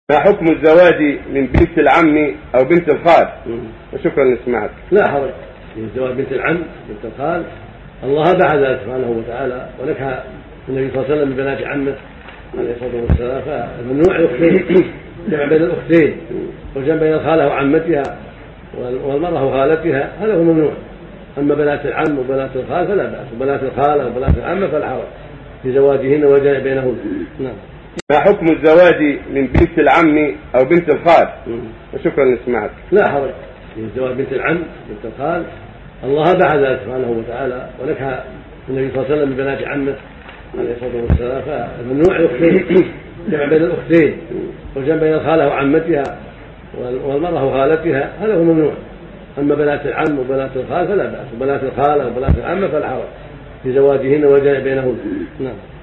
ما حكم الزواج من بنت العم أو بنت الخال؟ وشكرا لسماعك. لا حرج في زواج بنت العم بنت الخال، الله أباح ذلك سبحانه وتعالى، ونكح النبي صلى الله عليه وسلم ببنات عمه عليه الصلاة والسلام، فممنوع الأختين جمع بين الأختين وجمع بين الخالة وعمتها والمرأة وخالتها، هذا هو ممنوع. أما بنات العم وبنات الخال فلا بأس، وبنات الخالة وبنات العمة فلا حرج في زواجهن والجمع بينهن. نعم. ما حكم الزواج من بنت العم أو بنت الخال؟ وشكرا لسماعك. لا حرج في زواج بنت العم بنت الخال، الله أباح ذلك سبحانه وتعالى، ونكح النبي صلى الله عليه وسلم ببنات عمه عليه الصلاة والسلام، فممنوع الأختين جمع بين الأختين وجمع بين الخالة وعمتها والمرأة وخالتها، هذا هو ممنوع. أما بنات العم وبنات الخال فلا بأس، وبنات الخالة وبنات العمة فلا حرج في زواجهن والجمع بينهن. نعم.